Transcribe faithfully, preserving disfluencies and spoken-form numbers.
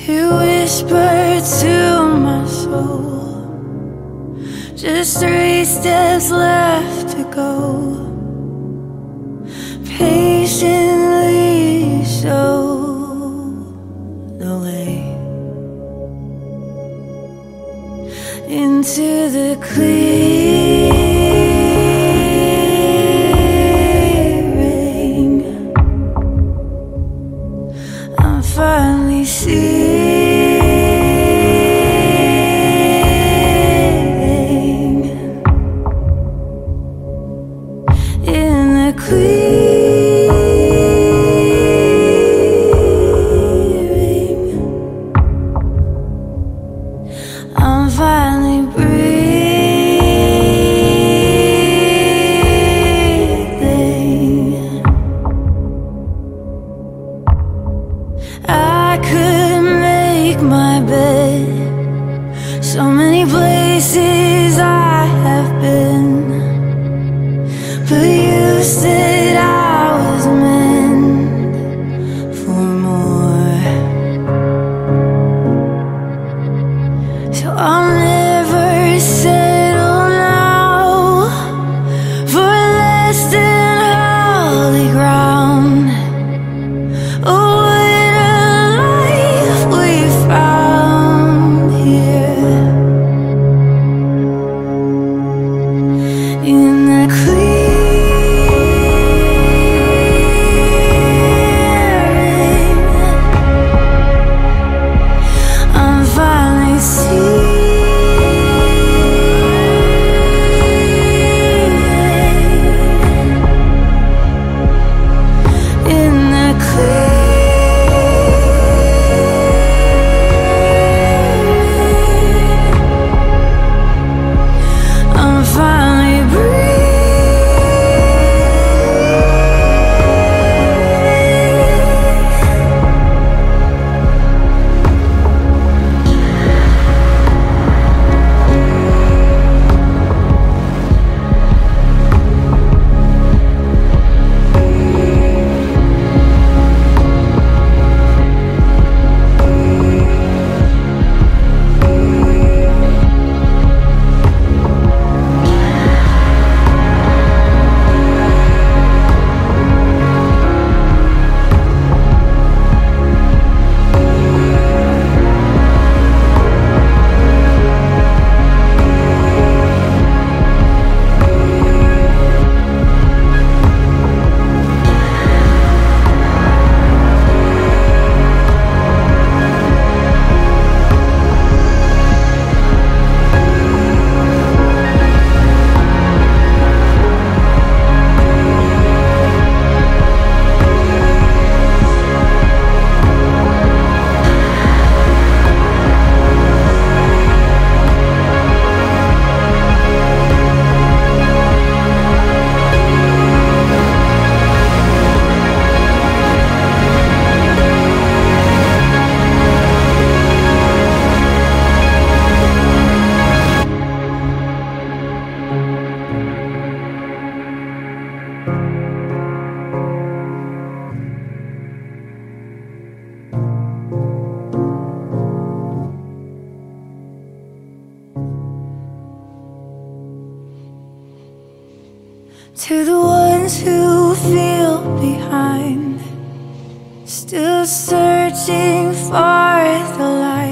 You whispered to my soul, just three steps left to go. Patiently show the way into the clearing. I'm finally seeing in the clearing. I'm finally breathing. I could make my bed, so many places I have been, but you said I was meant for more. So I'll never settle now for less than holy ground. Oh, what a life we found here in the clearing. I'm finally seeing in the clearing. I'm finally to the ones who feel behind, still searching for the light.